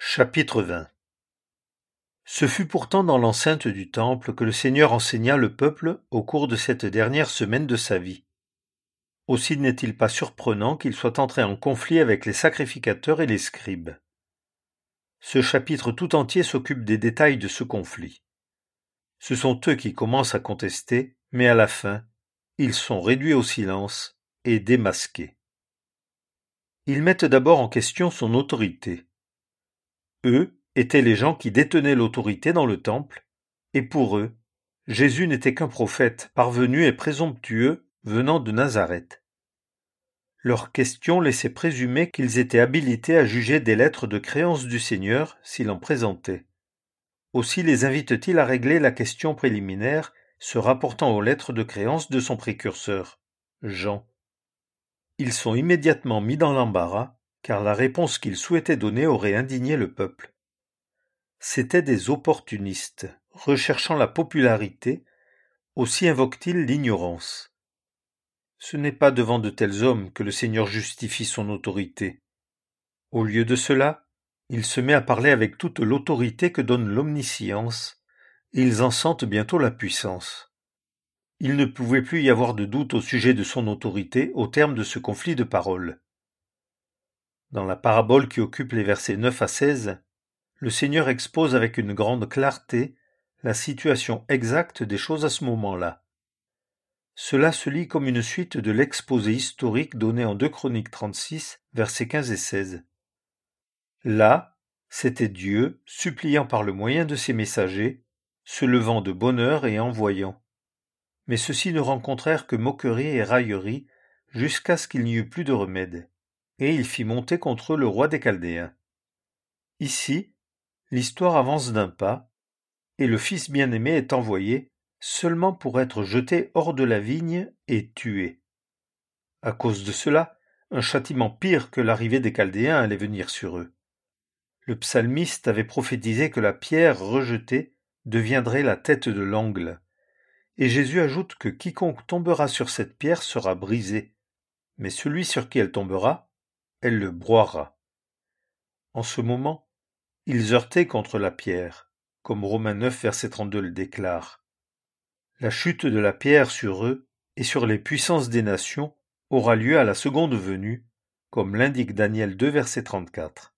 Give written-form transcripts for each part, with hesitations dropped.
Chapitre 20. Ce fut pourtant dans l'enceinte du temple que le Seigneur enseigna le peuple au cours de cette dernière semaine de sa vie. Aussi n'est-il pas surprenant qu'il soit entré en conflit avec les sacrificateurs et les scribes. Ce chapitre tout entier s'occupe des détails de ce conflit. Ce sont eux qui commencent à contester, mais à la fin, ils sont réduits au silence et démasqués. Ils mettent d'abord en question son autorité. Eux étaient les gens qui détenaient l'autorité dans le temple, et pour eux, Jésus n'était qu'un prophète parvenu et présomptueux venant de Nazareth. Leurs questions laissaient présumer qu'ils étaient habilités à juger des lettres de créance du Seigneur s'il en présentait. Aussi les invite-t-il à régler la question préliminaire se rapportant aux lettres de créance de son précurseur, Jean. Ils sont immédiatement mis dans l'embarras, car la réponse qu'ils souhaitaient donner aurait indigné le peuple. C'étaient des opportunistes, recherchant la popularité, aussi invoquent-ils l'ignorance. Ce n'est pas devant de tels hommes que le Seigneur justifie son autorité. Au lieu de cela, il se met à parler avec toute l'autorité que donne l'omniscience, et ils en sentent bientôt la puissance. Il ne pouvait plus y avoir de doute au sujet de son autorité au terme de ce conflit de paroles. Dans la parabole qui occupe les versets 9 à 16, le Seigneur expose avec une grande clarté la situation exacte des choses à ce moment-là. Cela se lit comme une suite de l'exposé historique donné en 2 Chroniques 36, versets 15 et 16. Là, c'était Dieu, suppliant par le moyen de ses messagers, se levant de bonne heure et envoyant. Mais ceux-ci ne rencontrèrent que moquerie et raillerie, jusqu'à ce qu'il n'y eût plus de remède. Et il fit monter contre eux le roi des Chaldéens. Ici, l'histoire avance d'un pas, et le fils bien-aimé est envoyé seulement pour être jeté hors de la vigne et tué. À cause de cela, un châtiment pire que l'arrivée des Chaldéens allait venir sur eux. Le psalmiste avait prophétisé que la pierre rejetée deviendrait la tête de l'angle, et Jésus ajoute que quiconque tombera sur cette pierre sera brisé, mais celui sur qui elle tombera, elle le broiera. En ce moment, ils heurtaient contre la pierre, comme Romains 9, verset 32 le déclare. La chute de la pierre sur eux et sur les puissances des nations aura lieu à la seconde venue, comme l'indique Daniel 2, verset 34.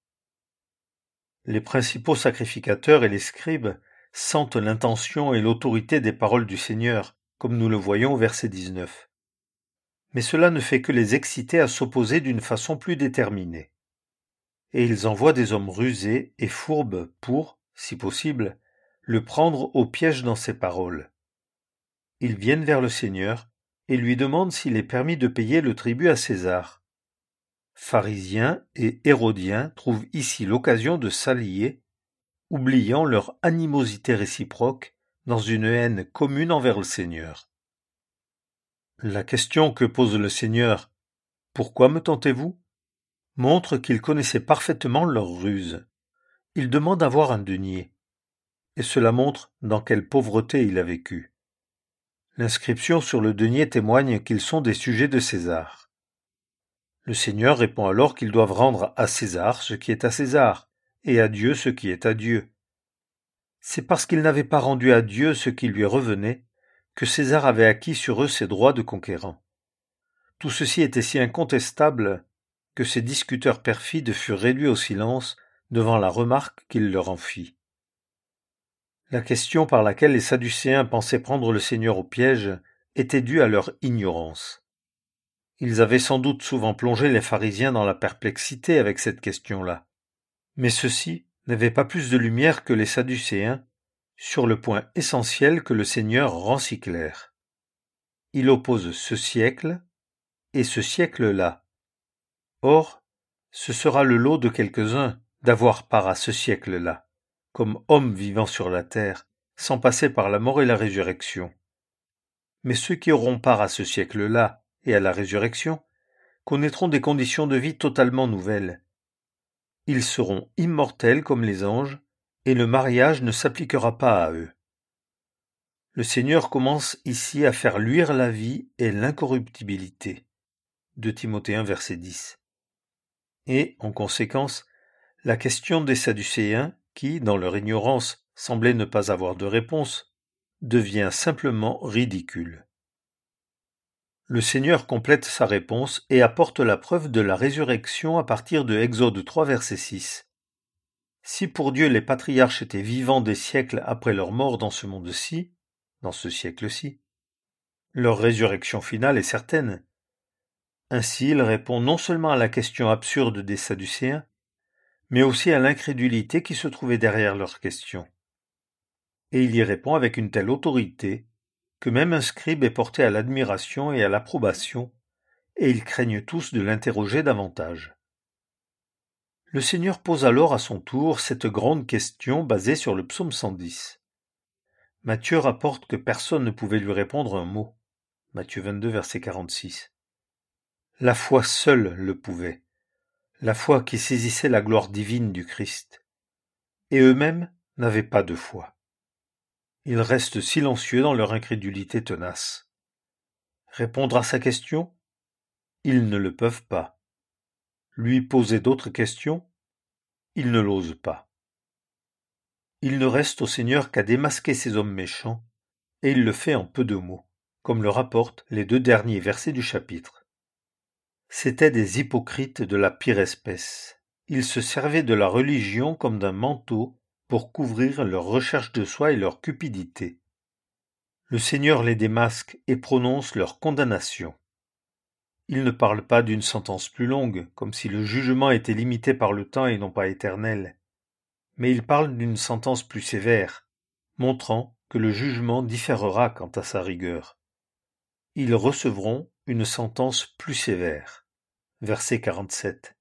Les principaux sacrificateurs et les scribes sentent l'intention et l'autorité des paroles du Seigneur, comme nous le voyons au verset 19. Mais cela ne fait que les exciter à s'opposer d'une façon plus déterminée. Et ils envoient des hommes rusés et fourbes pour, si possible, le prendre au piège dans ses paroles. Ils viennent vers le Seigneur et lui demandent s'il est permis de payer le tribut à César. Pharisiens et Hérodiens trouvent ici l'occasion de s'allier, oubliant leur animosité réciproque dans une haine commune envers le Seigneur. La question que pose le Seigneur « Pourquoi me tentez-vous » montre qu'il connaissait parfaitement leur ruse. Il demande à voir un denier, et cela montre dans quelle pauvreté il a vécu. L'inscription sur le denier témoigne qu'ils sont des sujets de César. Le Seigneur répond alors qu'ils doivent rendre à César ce qui est à César, et à Dieu ce qui est à Dieu. C'est parce qu'ils n'avaient pas rendu à Dieu ce qui lui revenait que César avait acquis sur eux ses droits de conquérant. Tout ceci était si incontestable que ces discuteurs perfides furent réduits au silence devant la remarque qu'il leur en fit. La question par laquelle les Sadducéens pensaient prendre le Seigneur au piège était due à leur ignorance. Ils avaient sans doute souvent plongé les pharisiens dans la perplexité avec cette question-là. Mais ceux-ci n'avaient pas plus de lumière que les Sadducéens sur le point essentiel que le Seigneur rend si clair. Il oppose ce siècle et ce siècle-là. Or, ce sera le lot de quelques-uns d'avoir part à ce siècle-là, comme hommes vivant sur la terre, sans passer par la mort et la résurrection. Mais ceux qui auront part à ce siècle-là et à la résurrection connaîtront des conditions de vie totalement nouvelles. Ils seront immortels comme les anges, et le mariage ne s'appliquera pas à eux. Le Seigneur commence ici à faire luire la vie et l'incorruptibilité. 2 Timothée 1, verset 10. Et, en conséquence, La question des Sadducéens, qui, dans leur ignorance, semblaient ne pas avoir de réponse, devient simplement ridicule. Le Seigneur complète sa réponse et apporte la preuve de la résurrection à partir de Exode 3 verset 6. Si pour Dieu les patriarches étaient vivants des siècles après leur mort dans ce monde-ci, dans ce siècle-ci, leur résurrection finale est certaine. Ainsi il répond non seulement à la question absurde des Sadducéens, mais aussi à l'incrédulité qui se trouvait derrière leurs questions. Et il y répond avec une telle autorité que même un scribe est porté à l'admiration et à l'approbation, et ils craignent tous de l'interroger davantage. Le Seigneur pose alors à son tour cette grande question basée sur le psaume 110. Matthieu rapporte que personne ne pouvait lui répondre un mot. Matthieu 22, verset 46. La foi seule le pouvait, la foi qui saisissait la gloire divine du Christ. Et eux-mêmes n'avaient pas de foi. Ils restent silencieux dans leur incrédulité tenace. Répondre à sa question? Ils ne le peuvent pas. Lui poser d'autres questions? Ils ne l'osent pas. Il ne reste au Seigneur qu'à démasquer ces hommes méchants, et il le fait en peu de mots, comme le rapportent les 2 derniers versets du chapitre. C'étaient des hypocrites de la pire espèce. Ils se servaient de la religion comme d'un manteau pour couvrir leur recherche de soi et leur cupidité. Le Seigneur les démasque et prononce leur condamnation. Il ne parle pas d'une sentence plus longue, comme si le jugement était limité par le temps et non pas éternel, mais il parle d'une sentence plus sévère, montrant que le jugement différera quant à sa rigueur. Ils recevront une sentence plus sévère. Verset 47.